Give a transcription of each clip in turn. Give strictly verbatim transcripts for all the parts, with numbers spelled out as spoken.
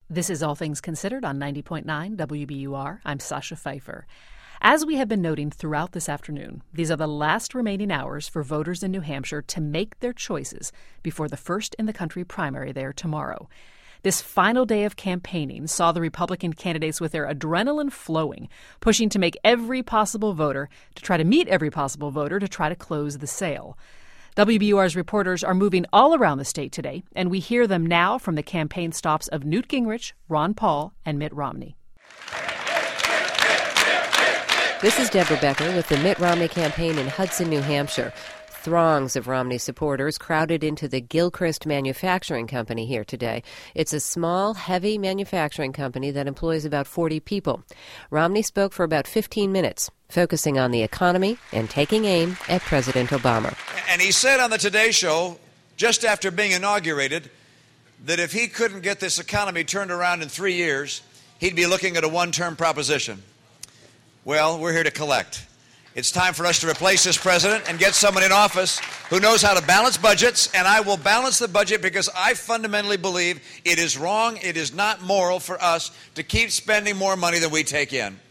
This is All Things Considered on ninety point nine W B U R. I'm Sasha Pfeiffer. As we have been noting throughout this afternoon, these are the last remaining hours for voters in New Hampshire to make their choices before the first-in-the-country primary there tomorrow. This final day of campaigning saw the Republican candidates with their adrenaline flowing, pushing to make every possible voter, to try to meet every possible voter, to try to close the sale. W B U R's reporters are moving all around the state today, and we hear them now from the campaign stops of Newt Gingrich, Ron Paul, and Mitt Romney. This is Deborah Becker with the Mitt Romney campaign in Hudson, New Hampshire. Throngs of Romney supporters crowded into the Gilchrist Manufacturing Company here today. It's a small, heavy manufacturing company that employs about forty people. Romney spoke for about fifteen minutes, focusing on the economy and taking aim at President Obama. And he said on the Today Show, just after being inaugurated, that if he couldn't get this economy turned around in three years, he'd be looking at a one-term proposition. Well, we're here to collect. It's time for us to replace this president and get someone in office who knows how to balance budgets, and I will balance the budget because I fundamentally believe it is wrong, it is not moral for us to keep spending more money than we take in.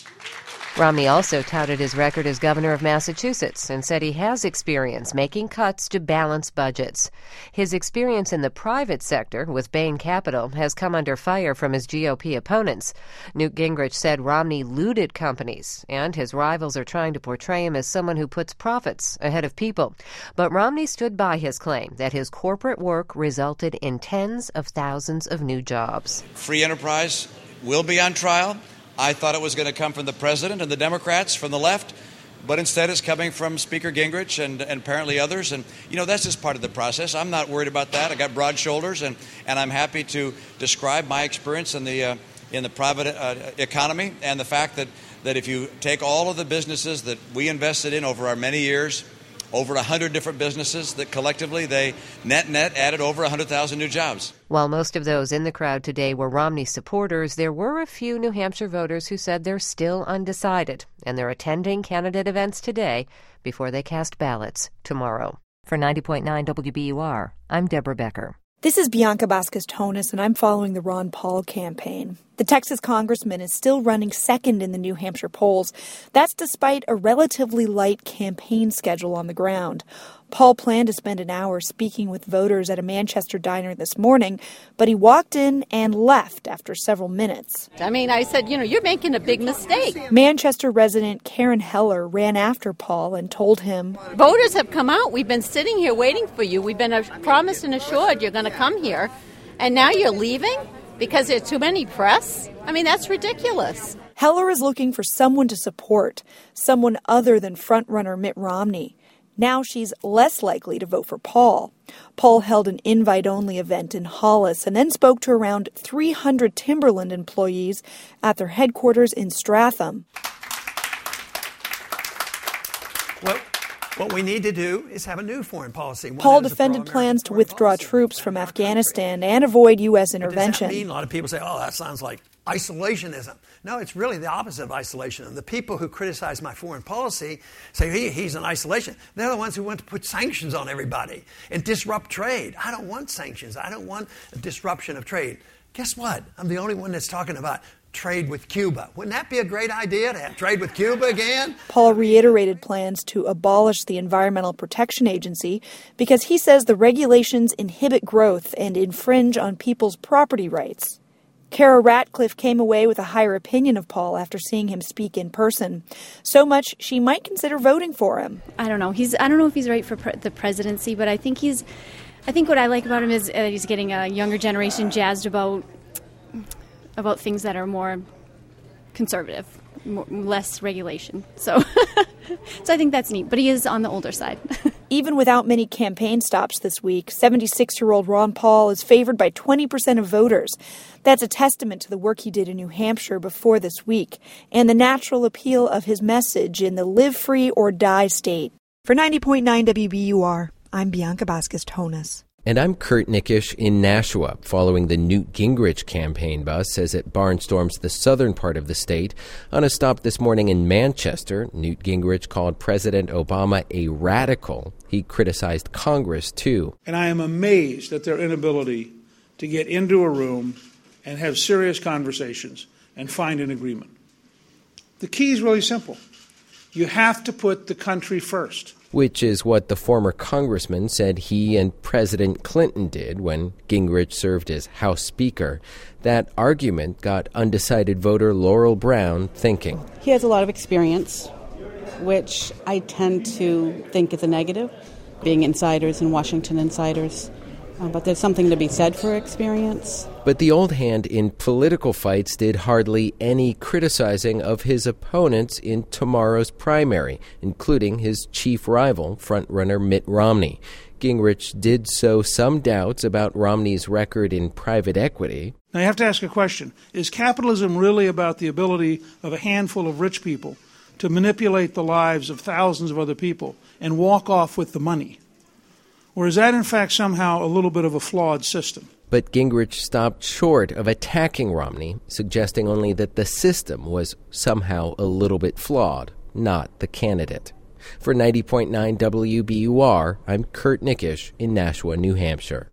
Romney also touted his record as governor of Massachusetts and said he has experience making cuts to balance budgets. His experience in the private sector with Bain Capital has come under fire from his G O P opponents. Newt Gingrich said Romney looted companies, and his rivals are trying to portray him as someone who puts profits ahead of people. But Romney stood by his claim that his corporate work resulted in tens of thousands of new jobs. Free enterprise will be on trial. I thought it was going to come from the president and the Democrats from the left, but instead it's coming from Speaker Gingrich and, and apparently others. And, you know, that's just part of the process. I'm not worried about that. I got broad shoulders, and, and I'm happy to describe my experience in the uh, in the private uh, economy and the fact that, that if you take all of the businesses that we invested in over our many years, over one hundred different businesses that collectively they net net added over one hundred thousand new jobs. While most of those in the crowd today were Romney supporters, there were a few New Hampshire voters who said they're still undecided, and they're attending candidate events today before they cast ballots tomorrow. For ninety point nine W B U R, I'm Deborah Becker. This is Bianca Vasquez-Tonis, and I'm following the Ron Paul campaign. The Texas congressman is still running second in the New Hampshire polls. That's despite a relatively light campaign schedule on the ground. Paul planned to spend an hour speaking with voters at a Manchester diner this morning, but he walked in and left after several minutes. I mean, I said, you know, you're making a big mistake. Manchester resident Karen Heller ran after Paul and told him, voters have come out. We've been sitting here waiting for you. We've been promised and assured you're going to come here. And now you're leaving because there's too many press? I mean, that's ridiculous. Heller is looking for someone to support, someone other than frontrunner Mitt Romney. Now she's less likely to vote for Paul. Paul held an invite-only event in Hollis and then spoke to around three hundred Timberland employees at their headquarters in Stratham. Well, what we need to do is have a new foreign policy. Paul defended plans to withdraw troops from Afghanistan and avoid U S intervention. Does that mean, a lot of people say, oh, that sounds like isolationism. No, it's really the opposite of isolationism. The people who criticize my foreign policy say he, he's an isolation. They're the ones who want to put sanctions on everybody and disrupt trade. I don't want sanctions. I don't want a disruption of trade. Guess what? I'm the only one that's talking about trade with Cuba. Wouldn't that be a great idea to have trade with Cuba again? Paul reiterated plans to abolish the Environmental Protection Agency because he says the regulations inhibit growth and infringe on people's property rights. Kara Ratcliffe came away with a higher opinion of Paul after seeing him speak in person. So much she might consider voting for him. I don't know. He's. I don't know if he's right for pre- the presidency, but I think he's. I think what I like about him is uh, he's getting a younger generation jazzed about about things that are more conservative, more, less regulation. So, so I think that's neat. But he is on the older side. Even without many campaign stops this week, seventy-six-year-old Ron Paul is favored by twenty percent of voters. That's a testament to the work he did in New Hampshire before this week and the natural appeal of his message in the live free or die state. For ninety point nine W B U R, I'm Bianca Vasquez-Tonis. And I'm Kurt Nickish in Nashua, following the Newt Gingrich campaign bus as it barnstorms the southern part of the state. On a stop this morning in Manchester, Newt Gingrich called President Obama a radical. He criticized Congress, too. And I am amazed at their inability to get into a room and have serious conversations and find an agreement. The key is really simple. You have to put the country first. Which is what the former congressman said he and President Clinton did when Gingrich served as House Speaker. That argument got undecided voter Laurel Brown thinking. He has a lot of experience, which I tend to think is a negative, being insiders and Washington insiders. Uh, but there's something to be said for experience. But the old hand in political fights did hardly any criticizing of his opponents in tomorrow's primary, including his chief rival, frontrunner Mitt Romney. Gingrich did sow some doubts about Romney's record in private equity. Now you have to ask a question. Is capitalism really about the ability of a handful of rich people to manipulate the lives of thousands of other people and walk off with the money? Or is that, in fact, somehow a little bit of a flawed system? But Gingrich stopped short of attacking Romney, suggesting only that the system was somehow a little bit flawed, not the candidate. For ninety point nine W B U R, I'm Kurt Nickish in Nashua, New Hampshire.